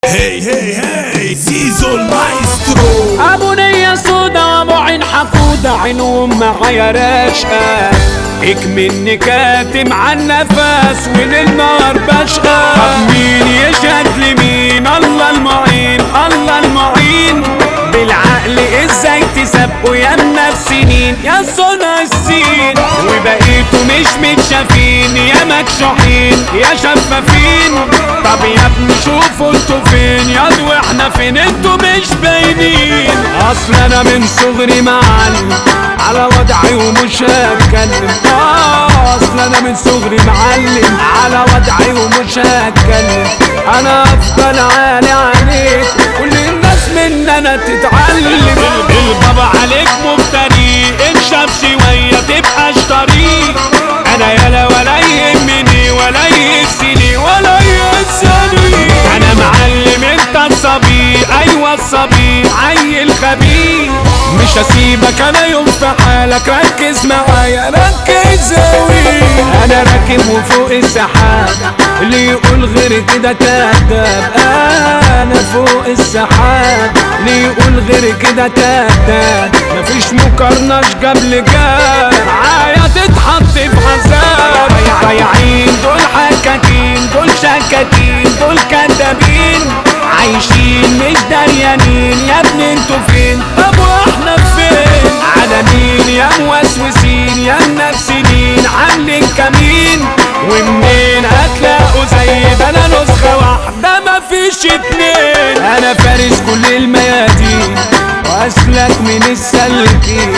هي هي هي زيزو المايسترو. ابو نية سودا وابو عين حقودة، عينهم معايا راشقة، اكمني كاتم عالنفس وللنار بشقى. طب مين يشهد لمين؟ الله المعين الله المعين. بالعقل ازاي تسابقوا يا منافسين يا صنع السين، وبقيتوا مش متشافين يا مكشوحين يا شفافين. طب يا ابني شوفوا انتوا فين يا دو احنا فين، انتوا مش باينين. اصل انا من صغري معلم على وضعي ومش هتكلم. اصل انا من صغري معلم على وضعي ومش هتكلم. انا افضل عالي عليك كل الناس من انا تتعلم. البابا عليك مفتري، انشف شوية تبقى اشتري. انا يالا ولا يهمني ولا يهزني ولا يهزني. انا معلم انت الصبي، ايوه الصبي عيل خبيث. مش هسيبك انا يوم في حالك، ركز معايا ركز اوي. انا راكب وفوق السحاب، اللي يقول غير كده كداب. انا فوق السحاب، اللي يقول غير كده كداب. مفيش مقارنة قبل جاب، معايا تتحط في حساب. ضايعين دول حكاكين، دول شكاكين، دول كدابين. عايشين مش دريانين، يا ابني انتوا فين؟ طب واحنا فين؟ على مين يا موسوسين يا منافسين عاملين كمين؟ ومنين هتلاقوا زي ده؟ انا نسخة واحدة مفيش اتنين. انا فارس كل الميادين واسلك من السالكين.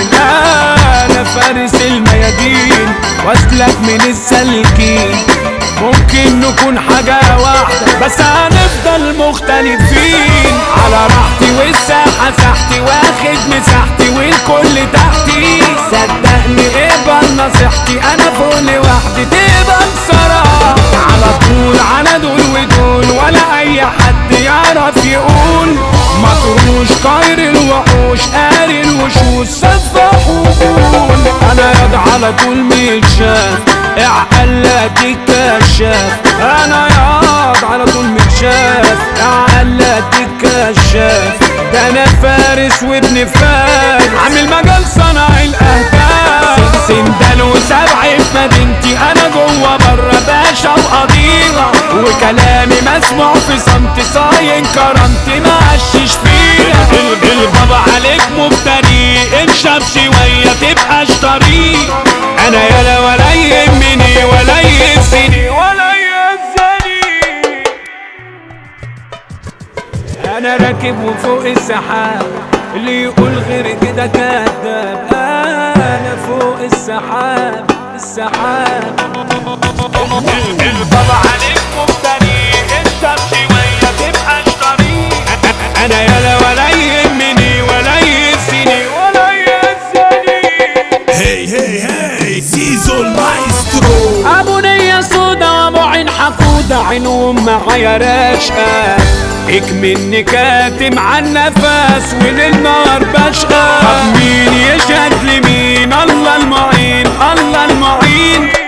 انا فارس الميادين واسلك من السالكين. ممكن نكون حاجة واحدة بس هنفضل مختلفين. على راحتي والساحة ساحتي، واخد مساحتي والكل تحتي. صدقني اقبل نصيحتي، انا فوق لوحدي تقبل صراحة. على طول على دول ودول، ولا اي حد يعرف يقول. مطروش طاير الوحوش، قاري الوشوش سفاح وقول. انا ياض على طول متشاف، اعقل اديك كشاف. انا ياض على طول متشاف، اعقل اديك كشاف. ده انا فارس وابن فارس، عامل مجال صنع الاهداف. سندال وسبع في مدينتي، انا جوه بره باشا وقضيها. وكلامي مسموع في صمت، صاين كرامتي معشش فيها. البابا عليك مفتري، انشف شوية تبقى اشتري. انا يالا ولا يهمني ولا يهزني ولا يهزني. انا راكب وفوق السحاب، اللي يقول غير كده كداب. انا فوق السحاب السحاب. البابا عليك مفتري، انشف شوية تبقى اشتري. انا يالا ولا يهمني ولا يهزني ولا يهزني. هي هي هي زيزو المايسترو. ابو نية سودا وابو عين حقودة، عينهم معايا راشقة، اكمني كاتم عالنفس وللنار بشقى. طب مين يشهد لمين؟ الله المعين الله المعين.